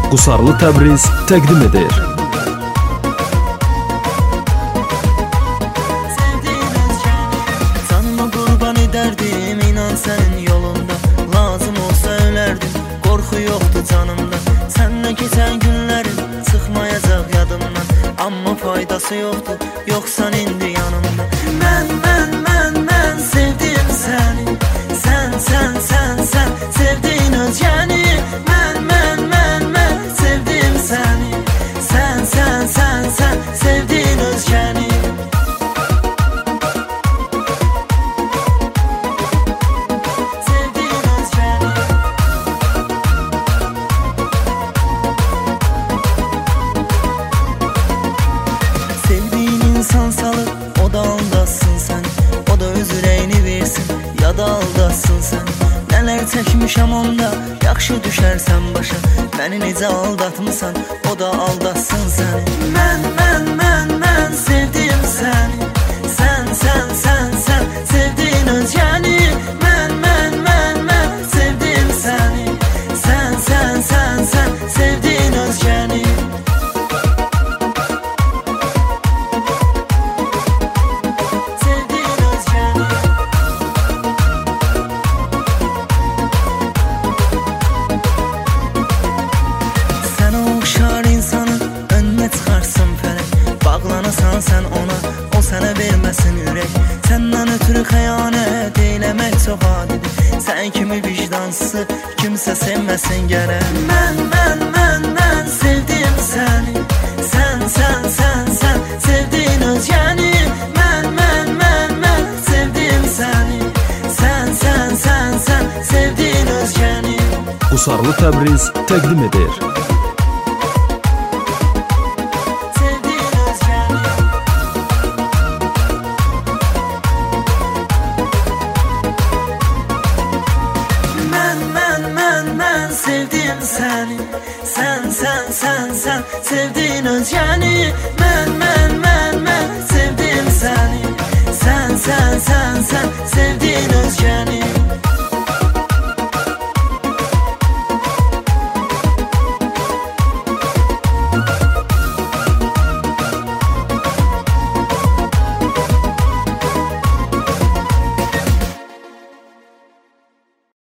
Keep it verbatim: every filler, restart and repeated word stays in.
Qusarlı Təbriz təqdim edir. Canıma qurban edərdim, inan sənin yolunda. Lazım olsa ölərdim, qorxu yoxdur canımda. Səninlə keçən günlərim çıxmayacaq yadımdan. Amma faydası yoxdur, yoxsan indi yanımda. Mən, mən, mən, mən sevdim səni. Sən, sən, sən, sən sevdin özgəni. Mən, mən, mən, mən sevdim səni. Sən, sən, sən, sən sevdin özgəni. İnsan salıb, o da aldasın sən. O da öz ürəyini versin, ya da aldasın sən. Nələr çəkmişəm onda, yaxşı düşərsən başa. Məni necə aldatmısan, o da aldatsın səni. Mən, mən, mən, mən sevdim səni. Sən, sən, sən, sən sevdin özgəni. Mən, mən, mən, mən sevdim səni. Sən, sən, sən, sən sevdin özgəni. Bağlanasan sən ona, o sənə verməsin ürək. Səndən ötürü xəyanət eyləmək çox adidir. Sən kimi vicdansız kimsə sevməsin gərək. Mən, mən, mən, mən sevdim səni. Sən, sən, sən, sən sevdin özgəni. Mən, mən, mən, mən sevdim səni. Sən, sən, sən, sən sevdin özgəni. Qusarlı Təbriz təqdim edir. Sevdim səni. Sən, sən, sən, sən sevdin özgəni. Mən, mən, mən, mən sevdim səni. Sən, sən, sən, sən sevdin özgəni.